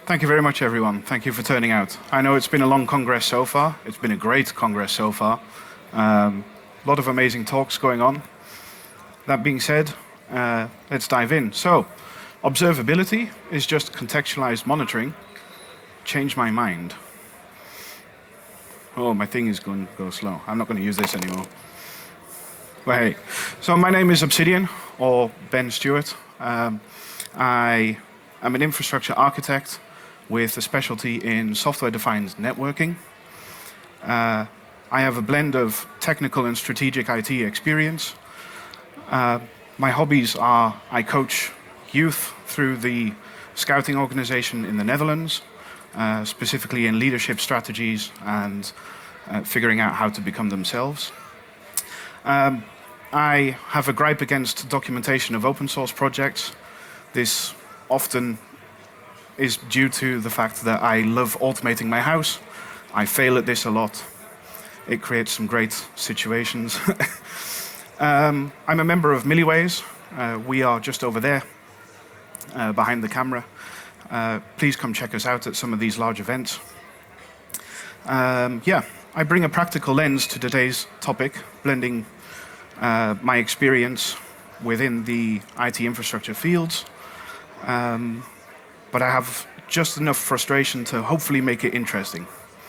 Thank you very much, everyone. Thank you for turning out. I know it's been a long Congress so far. It's been a great Congress so far. A lot of amazing talks going on. That being said, let's dive in. So, observability is just contextualized monitoring. Change my mind. Oh, my thing is going to go slow. I'm not going to use this anymore. But hey, so my name is Obsidian, or Ben Stewart. I am an infrastructure architect with a specialty in software-defined networking. I have a blend of technical and strategic IT experience. My hobbies are I coach youth through the scouting organization in the Netherlands, specifically in leadership strategies and figuring out how to become themselves. I have a gripe against documentation of open source projects. This often is due to the fact that I love automating my house. I fail at this a lot. It creates some great situations. I'm a member of Milliways. We are just over there, behind the camera. Please come check us out at some of these large events. I bring a practical lens to today's topic, blending my experience within the IT infrastructure fields. But I have just enough frustration to hopefully make it interesting.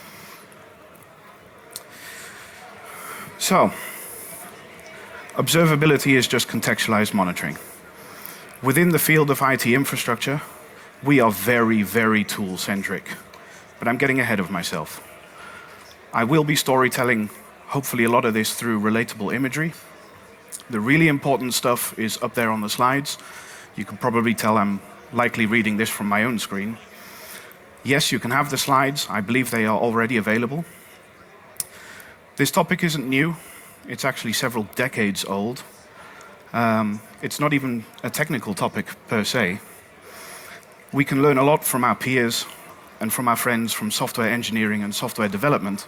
So, observability is just contextualized monitoring. Within the field of IT infrastructure, we are very, very tool-centric. But I'm getting ahead of myself. I will be storytelling, hopefully a lot of this through relatable imagery. The really important stuff is up there on the slides. You can probably tell I'm likely reading this from my own screen. Yes, you can have the slides. I believe they are already available. This topic isn't new. It's actually several decades old. It's not even a technical topic per se. We can learn a lot from our peers and from our friends from software engineering and software development.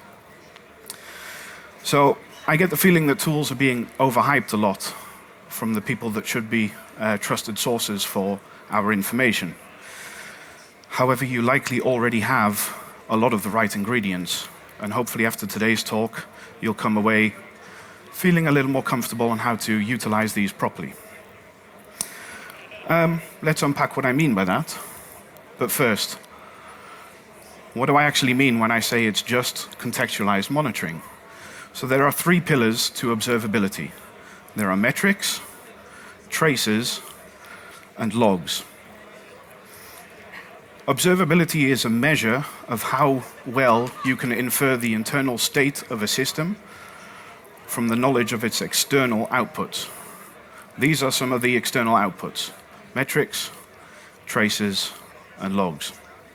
So I get the feeling that tools are being overhyped a lot from the people that should be trusted sources for our information. However, you likely already have a lot of the right ingredients, and hopefully after today's talk, you'll come away feeling a little more comfortable on how to utilize these properly. Let's unpack what I mean by that. But first, what do I actually mean when I say it's just contextualized monitoring? So there are three pillars to observability. There are metrics, traces, and logs. Observability is a measure of how well you can infer the internal state of a system from the knowledge of its external outputs. These are some of the external outputs: metrics, traces, and logs.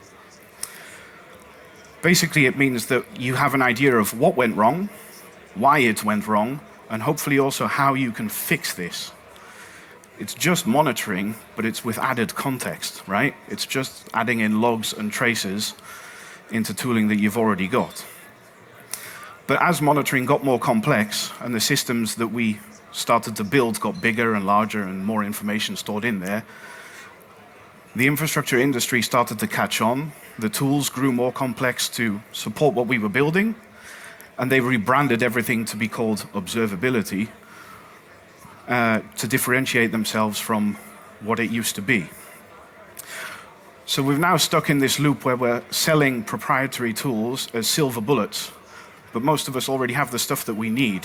Basically, it means that you have an idea of what went wrong, why it went wrong, and hopefully also how you can fix this. It's just monitoring, but it's with added context, right? It's just adding in logs and traces into tooling that you've already got. But as monitoring got more complex and the systems that we started to build got bigger and larger and more information stored in there, the infrastructure industry started to catch on. The tools grew more complex to support what we were building, and they rebranded everything to be called observability, to differentiate themselves from what it used to be. So we've now stuck in this loop where we're selling proprietary tools as silver bullets, but most of us already have the stuff that we need.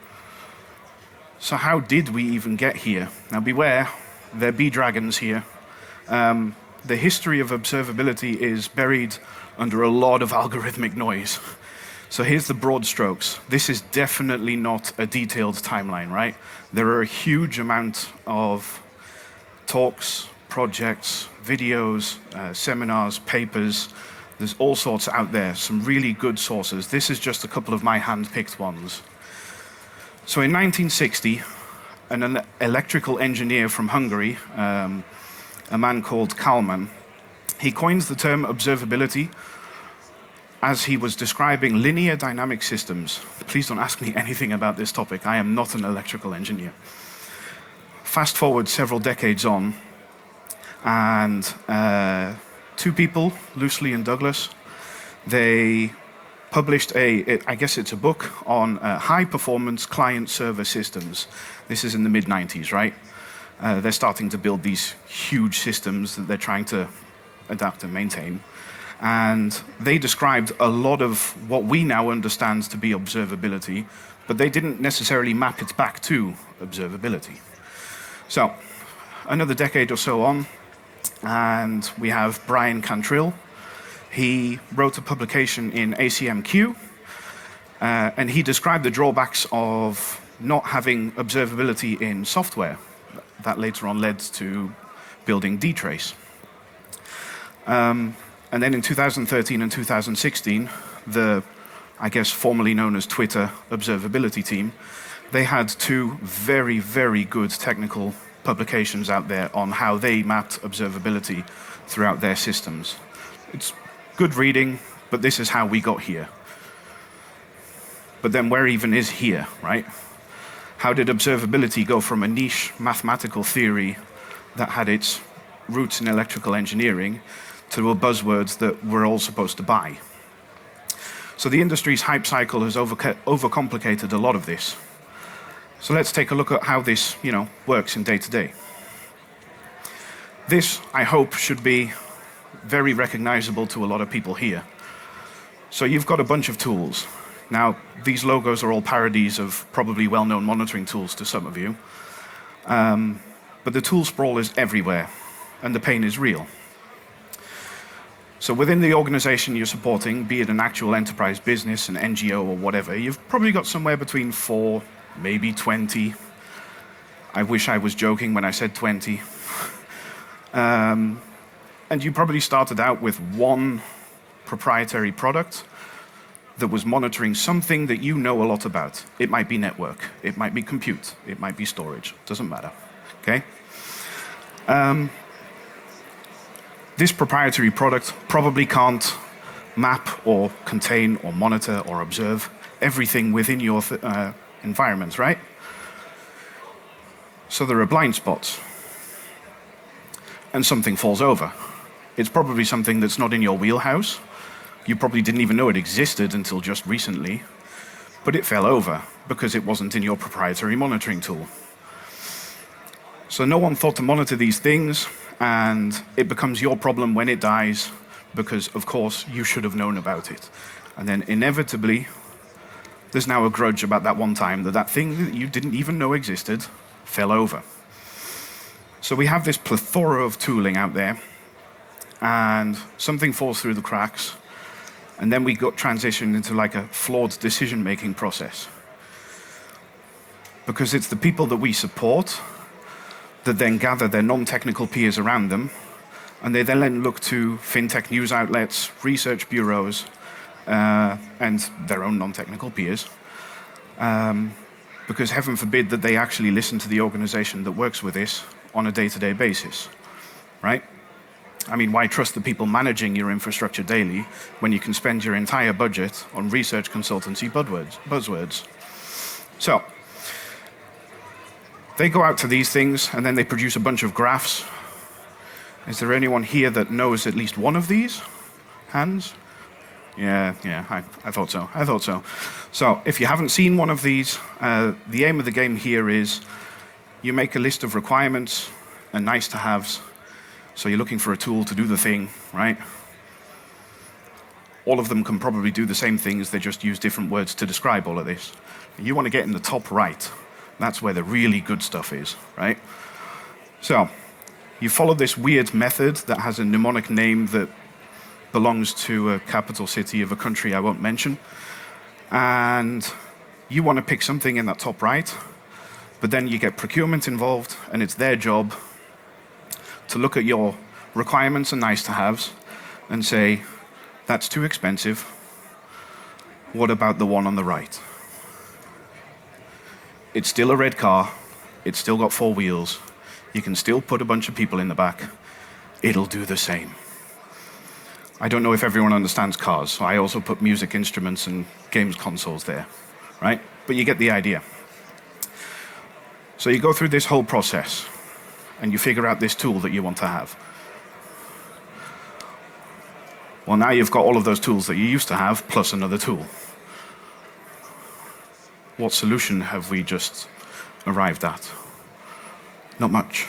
So how did we even get here? Now beware, there be dragons here. The history of observability is buried under a lot of algorithmic noise. So here's the broad strokes. This is definitely not a detailed timeline, right? There are a huge amount of talks, projects, videos, seminars, papers. There's all sorts out there, some really good sources. This is just a couple of my hand-picked ones. So in 1960, an electrical engineer from Hungary, a man called Kalman, he coins the term observability as he was describing linear dynamic systems. Please don't ask me anything about this topic. I am not an electrical engineer. Fast forward several decades on, and two people, Loosely and Douglas. They published I guess it's a book on high-performance client-server systems. This is in the mid-90s, right? They're starting to build these huge systems that they're trying to adapt and maintain. And they described a lot of what we now understand to be observability, but they didn't necessarily map it back to observability. So, another decade or so on, and we have Brian Cantrill. He wrote a publication in ACMQ, and he described the drawbacks of not having observability in software. That later on led to building dtrace. And then in 2013 and 2016, the, I guess, formerly known as Twitter observability team, they had two very, very good technical publications out there on how they mapped observability throughout their systems. It's good reading, but this is how we got here. But then where even is here, right? How did observability go from a niche mathematical theory that had its roots in electrical engineering to a buzzword that we're all supposed to buy? So the industry's hype cycle has overcomplicated a lot of this. So let's take a look at how this, works in day-to-day. This, I hope, should be very recognizable to a lot of people here. So you've got a bunch of tools. Now, these logos are all parodies of probably well-known monitoring tools to some of you. But the tool sprawl is everywhere, and the pain is real. So within the organization you're supporting, be it an actual enterprise business, an NGO, or whatever, you've probably got somewhere between 4, maybe 20. I wish I was joking when I said 20. And you probably started out with one proprietary product that was monitoring something that you know a lot about. It might be network, it might be compute, it might be storage, doesn't matter, okay? This proprietary product probably can't map or contain or monitor or observe everything within your environments, right? So there are blind spots. And something falls over. It's probably something that's not in your wheelhouse. You probably didn't even know it existed until just recently, but it fell over because it wasn't in your proprietary monitoring tool. So no one thought to monitor these things, and it becomes your problem when it dies because, of course, you should have known about it. And then inevitably, there's now a grudge about that one time that thing that you didn't even know existed fell over. So we have this plethora of tooling out there, and something falls through the cracks, and then we got transitioned into like a flawed decision-making process. Because it's the people that we support that then gather their non-technical peers around them, and they then look to fintech news outlets, research bureaus, and their own non-technical peers. Because heaven forbid that they actually listen to the organization that works with this on a day-to-day basis, right? I mean, why trust the people managing your infrastructure daily when you can spend your entire budget on research consultancy buzzwords? So, they go out to these things, and then they produce a bunch of graphs. Is there anyone here that knows at least one of these? Hands? Yeah, I thought so. So, if you haven't seen one of these, the aim of the game here is you make a list of requirements and nice-to-haves. So you're looking for a tool to do the thing, right? All of them can probably do the same things, they just use different words to describe all of this. You want to get in the top right. That's where the really good stuff is, right? So, you follow this weird method that has a mnemonic name that belongs to a capital city of a country I won't mention. And you want to pick something in that top right, but then you get procurement involved, and it's their job to look at your requirements and nice-to-haves and say, that's too expensive. What about the one on the right? It's still a red car. It's still got 4 wheels. You can still put a bunch of people in the back. It'll do the same. I don't know if everyone understands cars, so I also put music instruments and games consoles there, right? But you get the idea. So you go through this whole process, and you figure out this tool that you want to have. Well, now you've got all of those tools that you used to have, plus another tool. What solution have we just arrived at? Not much.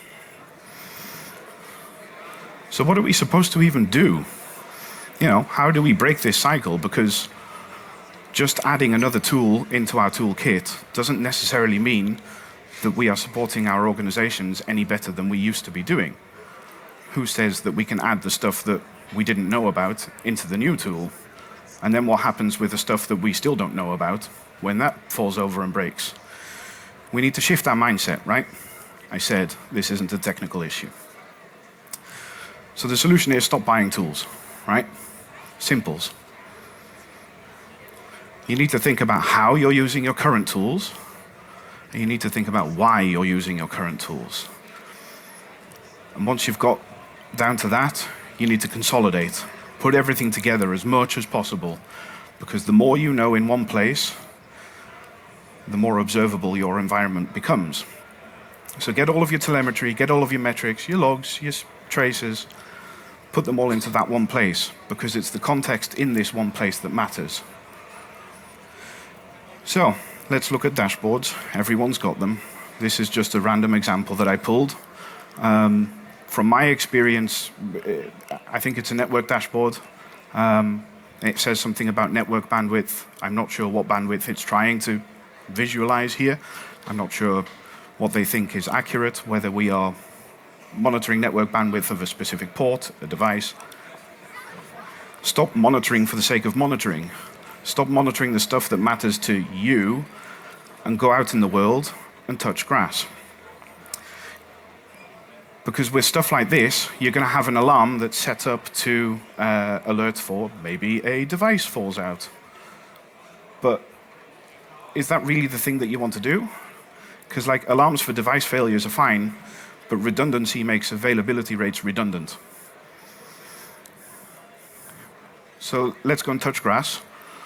So what are we supposed to even do? How do we break this cycle? Because just adding another tool into our toolkit doesn't necessarily mean that we are supporting our organizations any better than we used to be doing. Who says that we can add the stuff that we didn't know about into the new tool? And then what happens with the stuff that we still don't know about when that falls over and breaks? We need to shift our mindset, right? I said this isn't a technical issue. So the solution is stop buying tools, right? Simples. You need to think about how you're using your current tools, and you need to think about why you're using your current tools. And once you've got down to that, you need to consolidate. Put everything together as much as possible, because the more you know in one place, the more observable your environment becomes. So get all of your telemetry, get all of your metrics, your logs, your traces, put them all into that one place, because it's the context in this one place that matters. So let's look at dashboards. Everyone's got them. This is just a random example that I pulled. From my experience, I think it's a network dashboard. It says something about network bandwidth. I'm not sure what bandwidth it's trying to visualize here. I'm not sure what they think is accurate, whether we are monitoring network bandwidth of a specific port, a device. Stop monitoring for the sake of monitoring. Stop monitoring the stuff that matters to you and go out in the world and touch grass. Because with stuff like this, you're going to have an alarm that's set up to alert for maybe a device falls out. But is that really the thing that you want to do? Because alarms for device failures are fine, but redundancy makes availability rates redundant. So let's go and touch grass.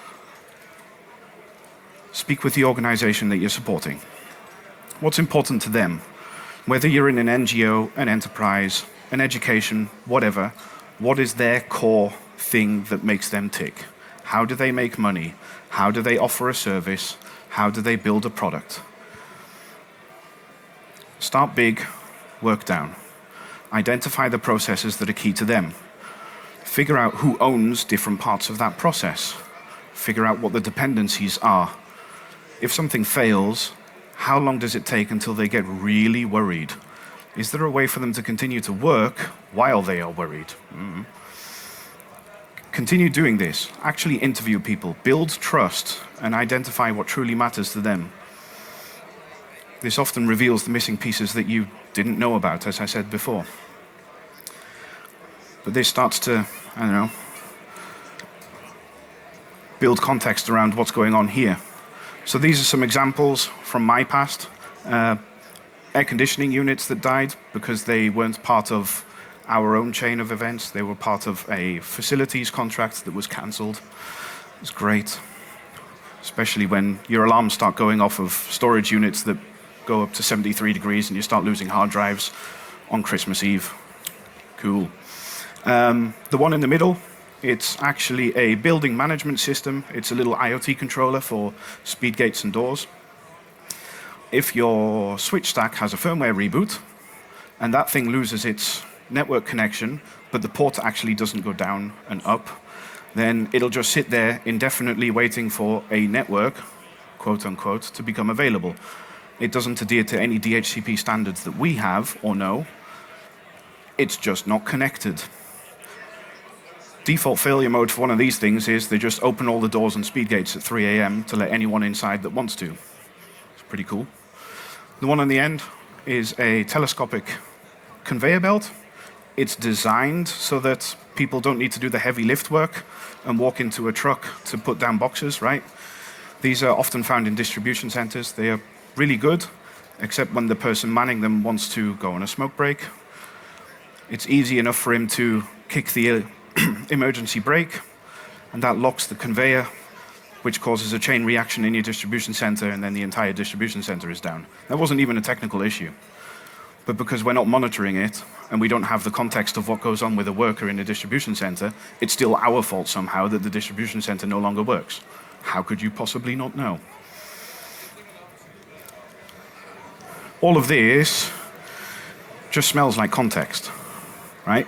Speak with the organization that you're supporting. What's important to them? Whether you're in an NGO, an enterprise, an education, whatever, what is their core thing that makes them tick? How do they make money? How do they offer a service? How do they build a product? Start big, work down. Identify the processes that are key to them. Figure out who owns different parts of that process. Figure out what the dependencies are. If something fails, how long does it take until they get really worried? Is there a way for them to continue to work while they are worried? Continue doing this. Actually interview people. Build trust and identify what truly matters to them. This often reveals the missing pieces that you didn't know about, as I said before. But this starts to, build context around what's going on here. So these are some examples from my past. Air conditioning units that died because they weren't part of our own chain of events. They were part of a facilities contract that was cancelled. It was great, especially when your alarms start going off of storage units that go up to 73 degrees and you start losing hard drives on Christmas Eve. Cool. The one in the middle, it's actually a building management system. It's a little IoT controller for speed gates and doors. If your switch stack has a firmware reboot and that thing loses its network connection, but the port actually doesn't go down and up, then it'll just sit there indefinitely waiting for a network, quote unquote, to become available. It doesn't adhere to any DHCP standards that we have or know. It's just not connected. Default failure mode for one of these things is they just open all the doors and speed gates at 3 a.m. to let anyone inside that wants to. It's pretty cool. The one on the end is a telescopic conveyor belt. It's designed so that people don't need to do the heavy lift work and walk into a truck to put down boxes, right? These are often found in distribution centers. They are really good, except when the person manning them wants to go on a smoke break. It's easy enough for him to kick the emergency brake, and that locks the conveyor, which causes a chain reaction in your distribution center, and then the entire distribution center is down. That wasn't even a technical issue. But because we're not monitoring it, and we don't have the context of what goes on with a worker in a distribution center, it's still our fault somehow that the distribution center no longer works. How could you possibly not know? All of this just smells like context, right?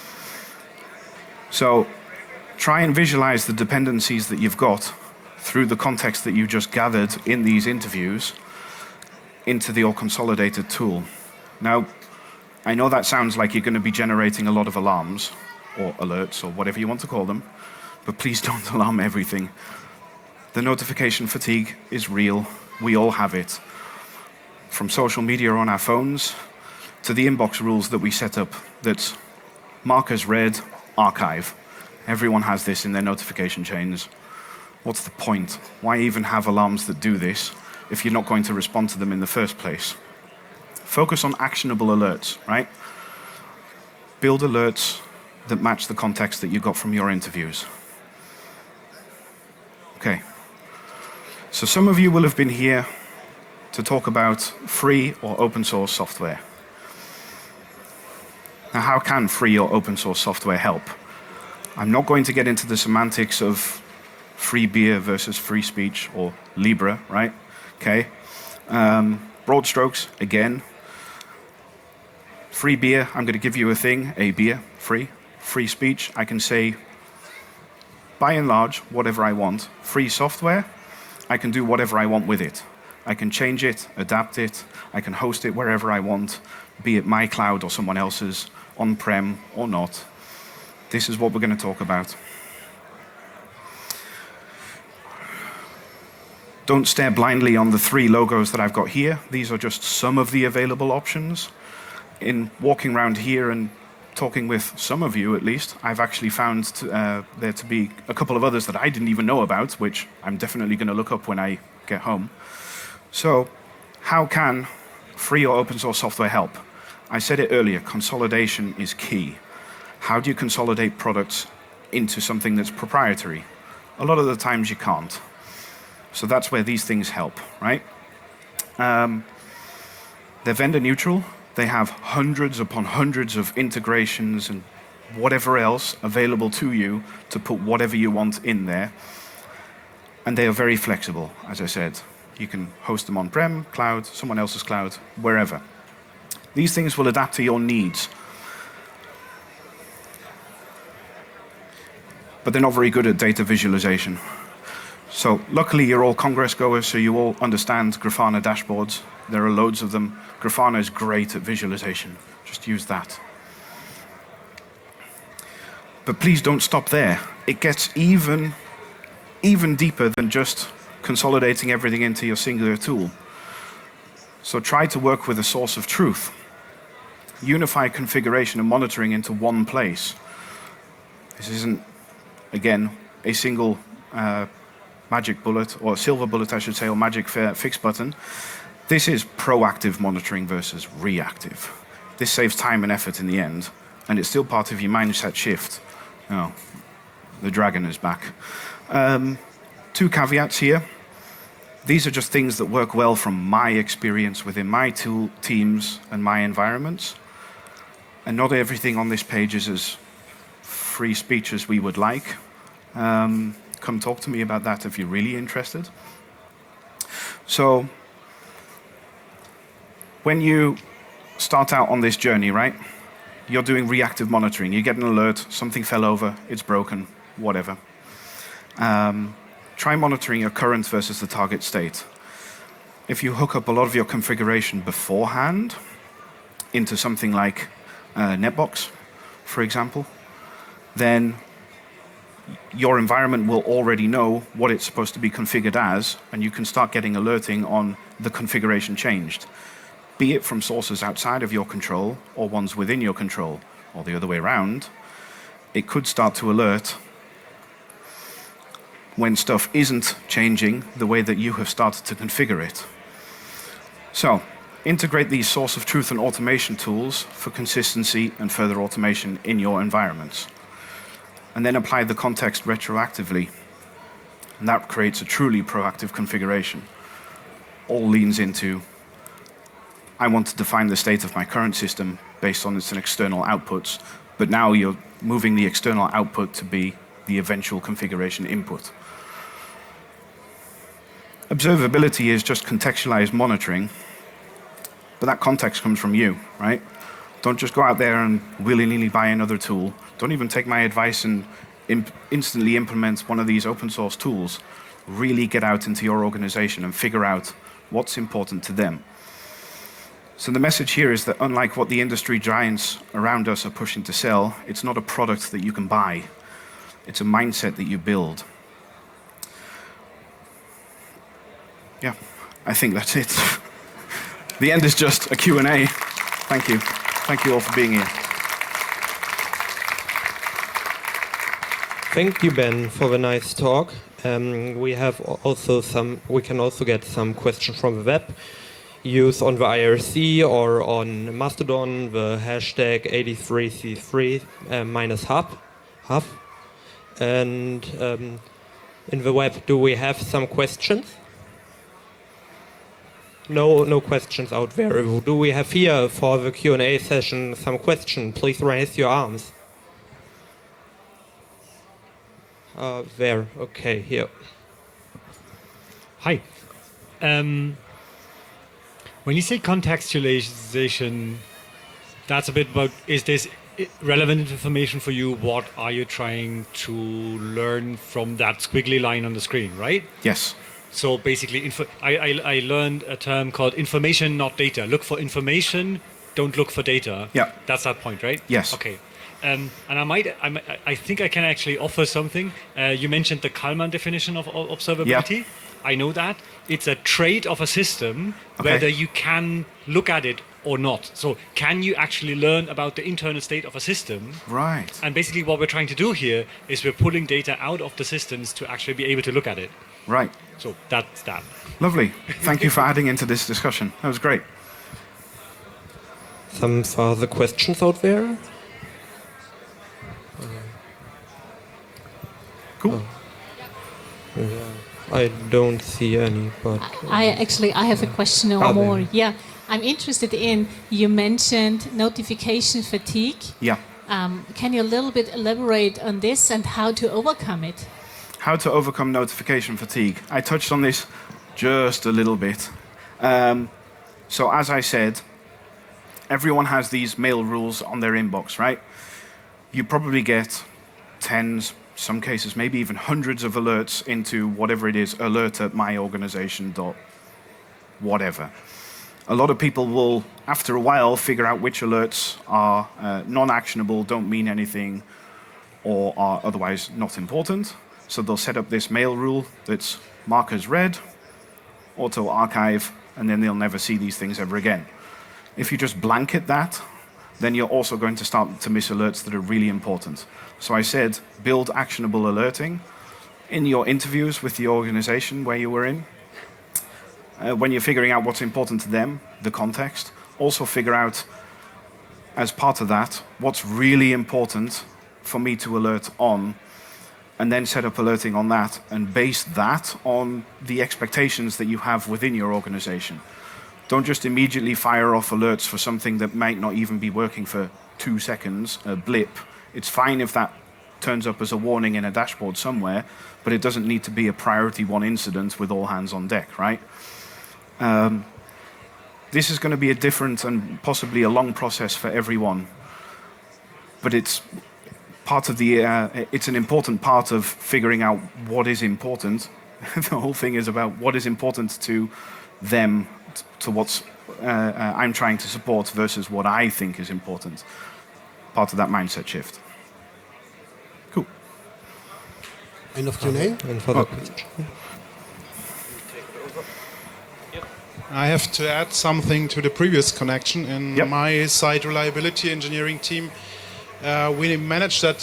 So try and visualize the dependencies that you've got through the context that you just gathered in these interviews into the all-consolidated tool. Now, I know that sounds like you're going to be generating a lot of alarms or alerts or whatever you want to call them, but please don't alarm everything. The notification fatigue is real. We all have it. From social media on our phones to the inbox rules that we set up that's mark as read, archive. Everyone has this in their notification chains. What's the point? Why even have alarms that do this if you're not going to respond to them in the first place? Focus on actionable alerts, right? Build alerts that match the context that you got from your interviews. Okay. So some of you will have been here to talk about free or open source software. Now, how can free or open source software help? I'm not going to get into the semantics of free beer versus free speech or Libra, right? Okay. Broad strokes, again. Free beer, I'm going to give you a thing, a beer, free. Free speech, I can say, by and large, whatever I want. Free software, I can do whatever I want with it. I can change it, adapt it, I can host it wherever I want, be it my cloud or someone else's, on-prem or not. This is what we're going to talk about. Don't stare blindly on the 3 logos that I've got here. These are just some of the available options. In walking around here and talking with some of you at least, I've actually found there to be a couple of others that I didn't even know about, which I'm definitely going to look up when I get home. So, how can free or open source software help? I said it earlier, consolidation is key. How do you consolidate products into something that's proprietary? A lot of the times you can't. So that's where these things help, right? They're vendor neutral. They have hundreds upon hundreds of integrations and whatever else available to you to put whatever you want in there. And they are very flexible, as I said. You can host them on-prem, cloud, someone else's cloud, wherever. These things will adapt to your needs. But they're not very good at data visualization. So luckily you're all Congress goers, so you all understand Grafana dashboards. There are loads of them. Grafana is great at visualization. Just use that. But please don't stop there. It gets even deeper than just consolidating everything into your singular tool. So try to work with a source of truth. Unify configuration and monitoring into one place. This isn't, again, a single magic bullet, or silver bullet, I should say, or magic fix button. This is proactive monitoring versus reactive. This saves time and effort in the end, and it's still part of your mindset shift. Oh, the dragon is back. 2 caveats here. These are just things that work well from my experience within my teams and my environments. And not everything on this page is as free speech as we would like. Come talk to me about that if you're really interested. So, when you start out on this journey, right, you're doing reactive monitoring. You get an alert, something fell over, it's broken, whatever. Try monitoring your current versus the target state. If you hook up a lot of your configuration beforehand into something like Netbox, for example, then your environment will already know what it's supposed to be configured as, and you can start getting alerting on the configuration changed, be it from sources outside of your control or ones within your control, or the other way around. It could start to alert when stuff isn't changing the way that you have started to configure it. So, integrate these source of truth and automation tools for consistency and further automation in your environments. And then apply the context retroactively. And that creates a truly proactive configuration. All leans into I want to define the state of my current system based on its external outputs, but now you're moving the external output to be the eventual configuration input. Observability is just contextualized monitoring, but that context comes from you, right? Don't just go out there and willy-nilly buy another tool. Don't even take my advice and instantly implement one of these open source tools. Really get out into your organization and figure out what's important to them. So the message here is that unlike what the industry giants around us are pushing to sell, it's not a product that you can buy. It's a mindset that you build. Yeah, I think that's it. The end is just a Q&A. Thank you. Thank you all for being here. Thank you, Ben, for the nice talk. We can also get some questions from the web. Use on the IRC or on Mastodon the hashtag 83c3 -hub. And in the web, do we have some questions? No questions out there. Do we have here for the Q&A session some questions? Please raise your arms. There, okay, here. Hi. When you say contextualization, that's a bit about, is this relevant information for you? What are you trying to learn from that squiggly line on the screen, right? Yes. So basically, I learned a term called information, not data. Look for information, don't look for data. Yeah. That's that point, right? Yes. Okay. And I think I can actually offer something. You mentioned the Kalman definition of observability. Yeah. I know that. It's a trait of a system, Okay. whether you can look at it or not. So can you actually learn about the internal state of a system? Right. And basically what we're trying to do here is we're pulling data out of the systems to actually be able to look at it. Right. So that's that. Lovely. Thank you for adding into this discussion. That was great. Some further questions out there? Cool. I don't see any, but... I have a question or more. Yeah, I'm interested in, you mentioned notification fatigue. Yeah. Can you a little bit elaborate on this and how to overcome it? How to overcome notification fatigue. I touched on this just a little bit. So as I said, everyone has these mail rules on their inbox, right? You probably get tens, some cases maybe even hundreds of alerts into whatever it is, alert@myorganization.whatever. A lot of people will, after a while, figure out which alerts are non-actionable, don't mean anything, or are otherwise not important. So they'll set up this mail rule that's mark as read, auto-archive, and then they'll never see these things ever again. If you just blanket that, then you're also going to start to miss alerts that are really important. So I said, build actionable alerting in your interviews with the organization where you were in. When you're figuring out what's important to them, the context, also figure out, as part of that, what's really important for me to alert on, and then set up alerting on that, and base that on the expectations that you have within your organization. Don't just immediately fire off alerts for something that might not even be working for 2 seconds, a blip. It's fine if that turns up as a warning in a dashboard somewhere, but it doesn't need to be a priority one incident with all hands on deck, right? This is going to be a different and possibly a long process for everyone, but it's part of the. It's an important part of figuring out what is important. The whole thing is about what is important to them, to what's I'm trying to support versus what I think is important. Part of that mindset shift. Cool. End of Q&A? I have to add something to the previous connection. In Yep. my site reliability engineering team, we managed that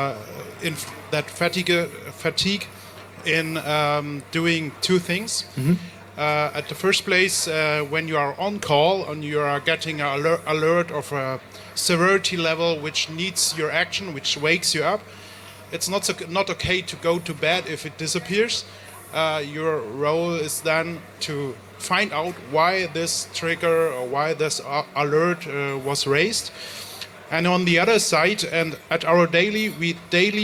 fatigue in doing two things. At the first place, when you are on call and you are getting an alert of a severity level which needs your action, which wakes you up, it's not okay to go to bed if it disappears. Your role is then to find out why this trigger or why this alert was raised. And on the other side, and at our daily, we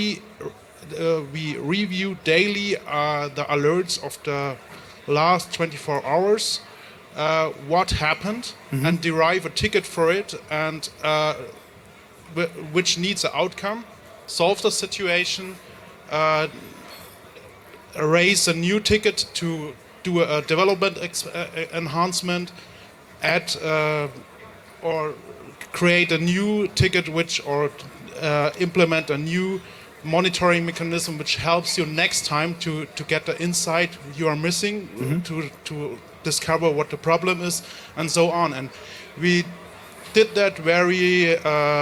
review daily the alerts of the last 24 hours, what happened, and derive a ticket for it, and which needs an outcome, solve the situation, raise a new ticket to do a development enhancement, add or create a new ticket or implement a new monitoring mechanism which helps you next time to get the insight you are missing, to discover what the problem is, and so on. And we did that very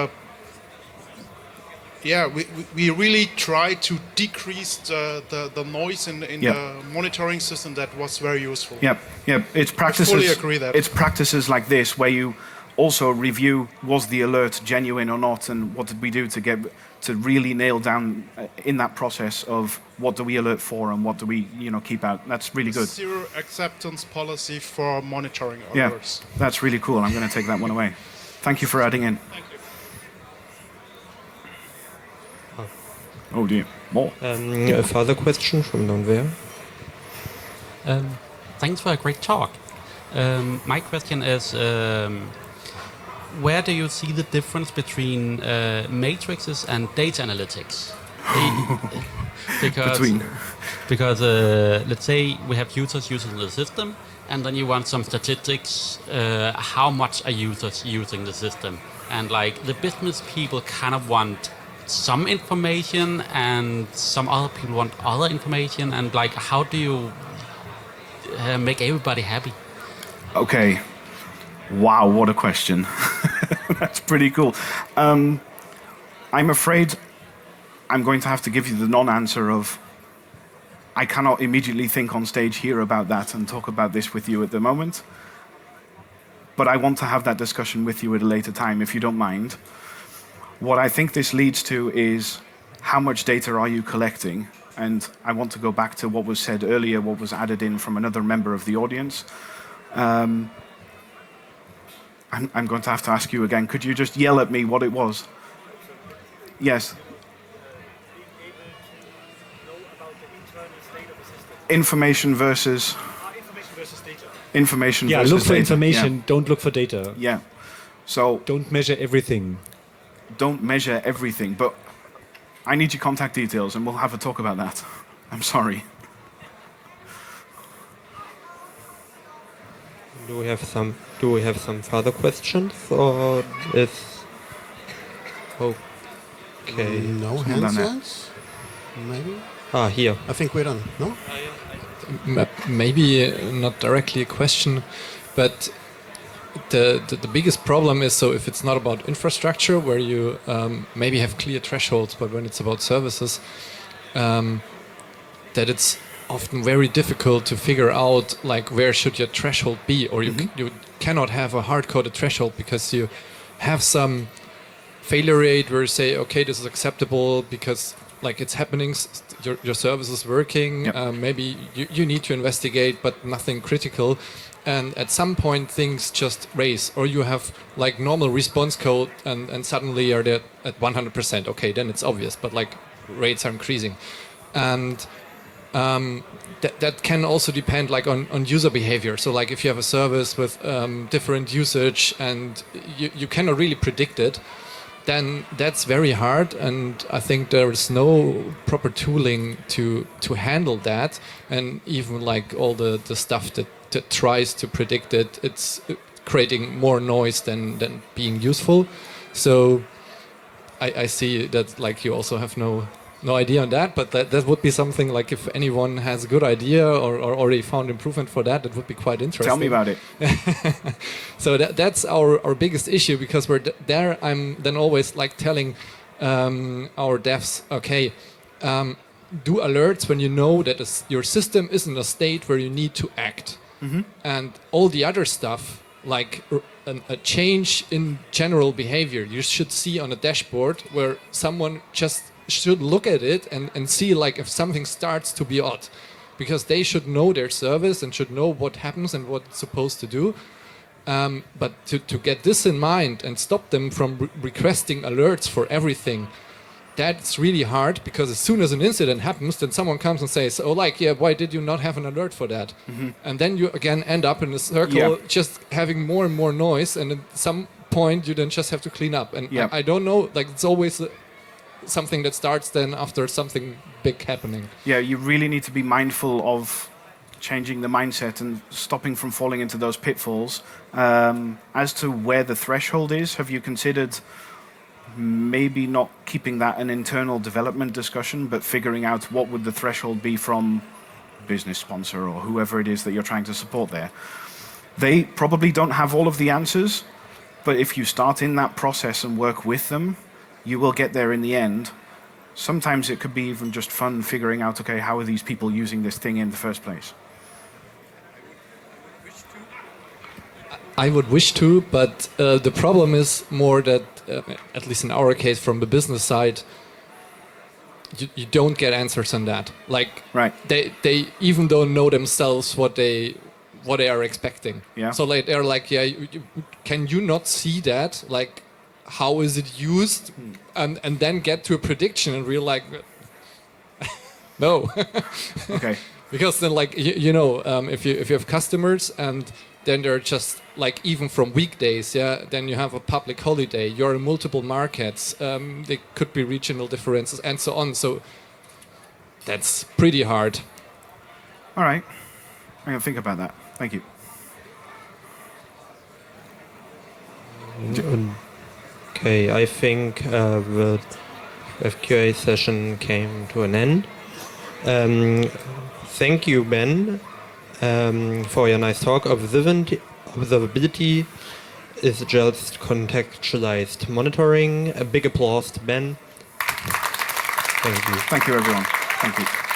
we really try to decrease the noise in the monitoring system. That was very useful. It's practices. I fully agree that. It's practices like this where you also review, was the alert genuine or not, and what did we do to really nail down in that process of what do we alert for and what do we keep out. That's really good. Zero acceptance policy for monitoring alerts. Yeah, that's really cool. I'm going to take that one away. Thank you for adding in. Thank you. Oh dear, more. A further question from Donver. Thanks for a great talk. My question is, where do you see the difference between matrices and data analytics? Because let's say we have users using the system, and then you want some statistics, how much are users using the system? And like the business people kind of want some information, and some other people want other information, and like how do you make everybody happy? Okay. Wow, what a question. That's pretty cool. I'm afraid I'm going to have to give you the non-answer of I cannot immediately think on stage here about that and talk about this with you at the moment. But I want to have that discussion with you at a later time, if you don't mind. What I think this leads to is how much data are you collecting? And I want to go back to what was said earlier, what was added in from another member of the audience. I'm going to have to ask you again. Could you just yell at me what it was? Yes. Information versus data. Information Yeah, versus look for data. information. Yeah. Don't look for data. Yeah. So Don't measure everything. don't measure everything, but I need your contact details and we'll have a talk about that. I'm sorry. Do we have some further questions, or is okay? No Done hands it. yet? Maybe? Here. I think we're done, no? Maybe not directly a question, but the biggest problem is, so if it's not about infrastructure where you maybe have clear thresholds, but when it's about services, that it's often very difficult to figure out like where should your threshold be, or you cannot have a hard-coded threshold because you have some failure rate where you say, okay, this is acceptable because like it's happening, your service is working, Yep. maybe you need to investigate, but nothing critical. And at some point things just raise, or you have like normal response code and suddenly you're there at 100%. Okay, then it's obvious, but like rates are increasing. And that can also depend like on user behavior. So like if you have a service with different usage and you cannot really predict it, then that's very hard, and I think there is no proper tooling to handle that. And even like all the stuff that tries to predict it, it's creating more noise than being useful. So I see that like you also have no idea on that, but that would be something like if anyone has a good idea or already found improvement for that, it would be quite interesting. Tell me about it. So that's our biggest issue, because we're there. I'm then always like telling our devs, okay, do alerts when you know that your system is in a state where you need to act. Mm-hmm. And all the other stuff, like a change in general behavior, you should see on a dashboard where someone just should look at it and see like if something starts to be odd. because they should know their service and should know what happens and what it's supposed to do. But to get this in mind and stop them from requesting alerts for everything, that's really hard, because as soon as an incident happens, then someone comes and says, oh, like, yeah, why did you not have an alert for that? And then you again end up in a circle, just having more and more noise, and at some point you then just have to clean up. And I don't know, like, it's always something that starts then after something big happening. Yeah, you really need to be mindful of changing the mindset and stopping from falling into those pitfalls. As to where the threshold is, have you considered maybe not keeping that an internal development discussion, but figuring out what would the threshold be from business sponsor or whoever it is that you're trying to support there? They probably don't have all of the answers, but if you start in that process and work with them, you will get there in the end. Sometimes it could be even just fun figuring out, okay, how are these people using this thing in the first place? I would wish to, but the problem is more that, at least in our case, from the business side, you don't get answers on that. Like, right. They even don't know themselves what they are expecting. Yeah. So like they're like, yeah, can you not see that? Like, how is it used? And then get to a prediction and real like, no. Okay. Because then, like, if you have customers and then they're just like, even from weekdays, then you have a public holiday, you're in multiple markets, there could be regional differences and so on. So that's pretty hard. All right. I'm going to think about that. Thank you. Okay, I think the FQA session came to an end. Thank you, Ben, for your nice talk. Observability is just contextualized monitoring. A big applause to Ben. Thank you. Thank you, everyone. Thank you.